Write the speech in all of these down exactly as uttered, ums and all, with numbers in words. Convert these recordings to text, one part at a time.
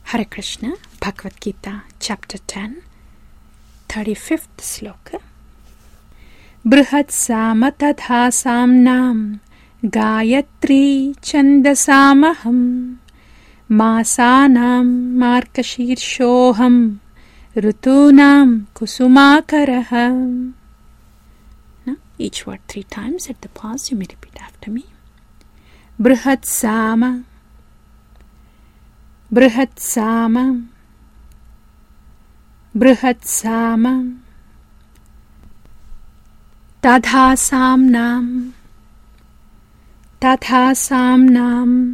Hare Krishna, Bhagavad Gita, chapter ten, thirty-fifth sloka. Brihat sama tadha samnam Gayatri chandasamaham Masanam markashirshoham Rutunam kusumakaraham. Now, each word three times. At the pause, you may repeat after me. Brihat sama, Brihat sama, Brihat sama, Tadha samnam, Tadha samnam,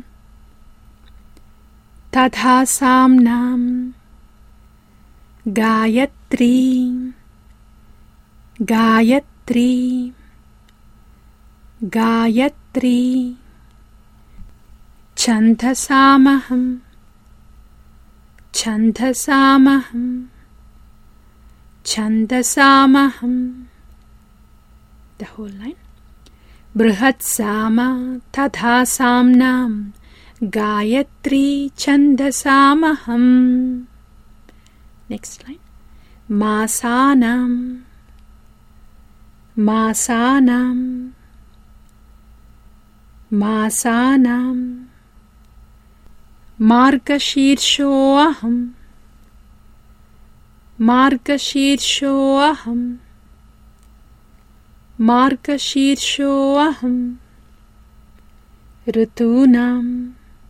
Tadha samnam, Gayatri, Gayatri, Gayatri, Chandasamaham, Chandasamaham, Chandasamaham. The whole line. Brihat sama tadha samnam Gayatri chandasamaham. Next line. Masanam, Masanam, Masanam, Margashirshoaham, Margashirshoaham, Margashirshoaham, Rutunam,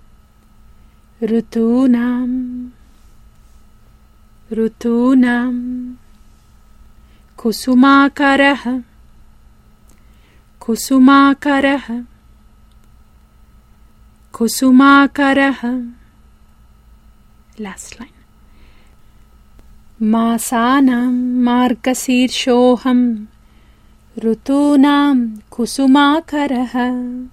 Rutunam, Rutunam, Kusumakaraha, Kusumakaraha, Kusumakaraha. Last line. Masanam margasirshoham Rutunam kusumakaraha.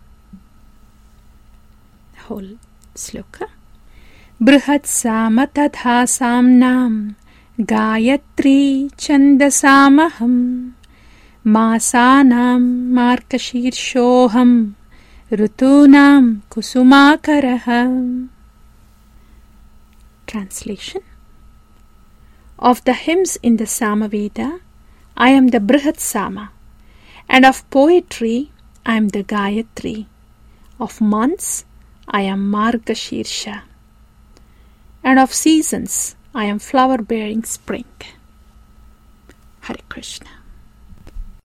Whole sloka. Brihat sama tadha samnam Gayatri chandasamaham Masanam margasirshoham Rutunam kusumakaraha. Translation. Of the hymns in the Samaveda, I am the Brihat Sama, and of poetry, I am the Gayatri. Of months, I am Margashirsha, and of seasons, I am flower-bearing spring. Hare Krishna.